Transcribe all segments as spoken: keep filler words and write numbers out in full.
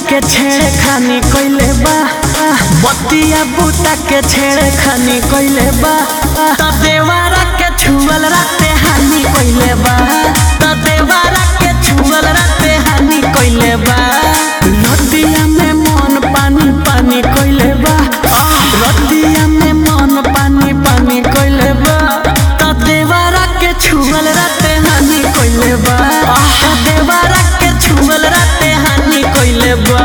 के छेड़े खानी कोइले बा, बतिया बूता के छेड़े खानी कोइले बा, त देवारा के छुअल राते हानि कोइले बा, त देवारा के छुअल राते हानि कोइले बा। रतिया में मन पानी पानी कोइले बा, रतिया में मन पानी पानी कोइले बा, त देवारा के छुअल राते हानि कोइले बा, त देवारा के छुअल राते हानि कोइले बा।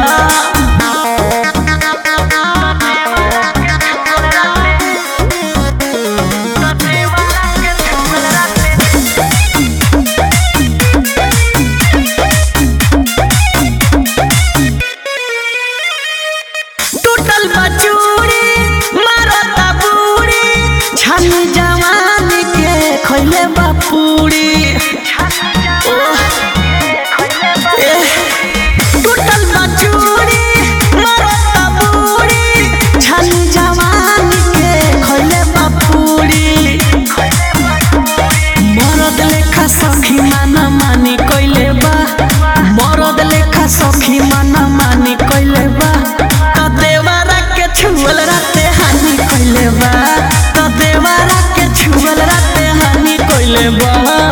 टूटल बचूरी मारता बूढ़ी, छानी जवानी के खोइले बा पूरी। टूटल बचूरी मारता बूढ़ी, छानी जवानी के खोइले बा पूरी। मरद लेखा सखी माना मानी कोइले बा, मरद लेखा सखी माना मानी कोइले बा, त देवारा के छुअल राते हानि कोइले बा, त देवारा के छुअल राते हानि कोइले बा।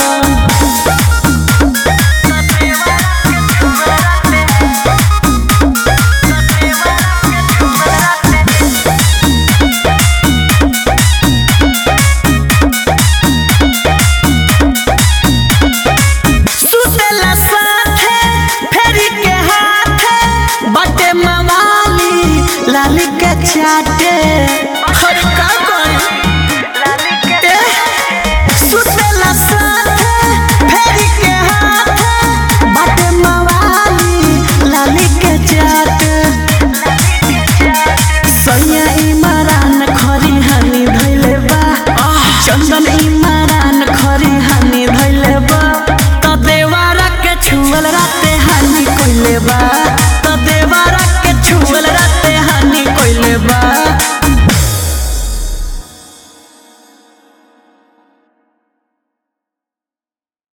सुतेला साथे फेरी के हाथे, बटे मवाली लाली के चाटे। हर का करी सुतेला साथे फेरी के हाथे, बटे मवाली लाली के चाटे। सैया इमरान खरी हानि धैले बा, चंदन इमरान खरी हानि धैले बा, त देवारा के छुअल राते